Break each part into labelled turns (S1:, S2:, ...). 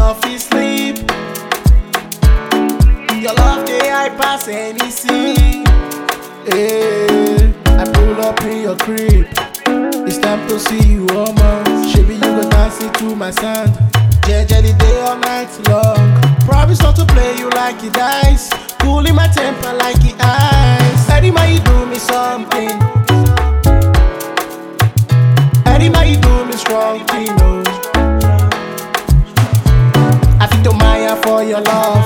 S1: no fit sleep. Your love dey high pass any sea. Hey, I pull up in your crib. It's time to see you almost. Shebi you go dance it to my sound. Jelly day all night long. Promise not to play you like it dice. Cooling my temper like it ice. Eddie, man, you do me something. Eddie, man, you do me strong thing, oh. I feel to Maya for your love.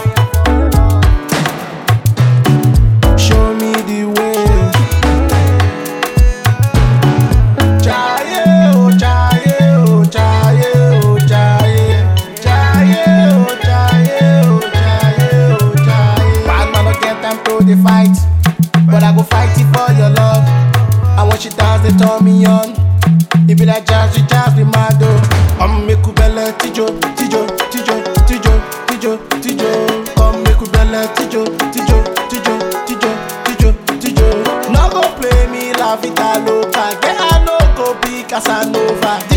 S1: Show me the way. Jaye, oh, jaye, oh, jaye, oh, jaye. Jaye, oh, jaye, oh, jaye, oh, jaye. Bad man don't get time to the fight, but I go fight it for your love. And when she dance, they turn me on. It be like jazz, we mad oh. Make you belle tijo, tijo, tijo, tijo, tijo, tijo. Make you belle tijo, tijo, tijo, tijo, tijo, tijo. No go play me la vida loca, get a no go be Casanova.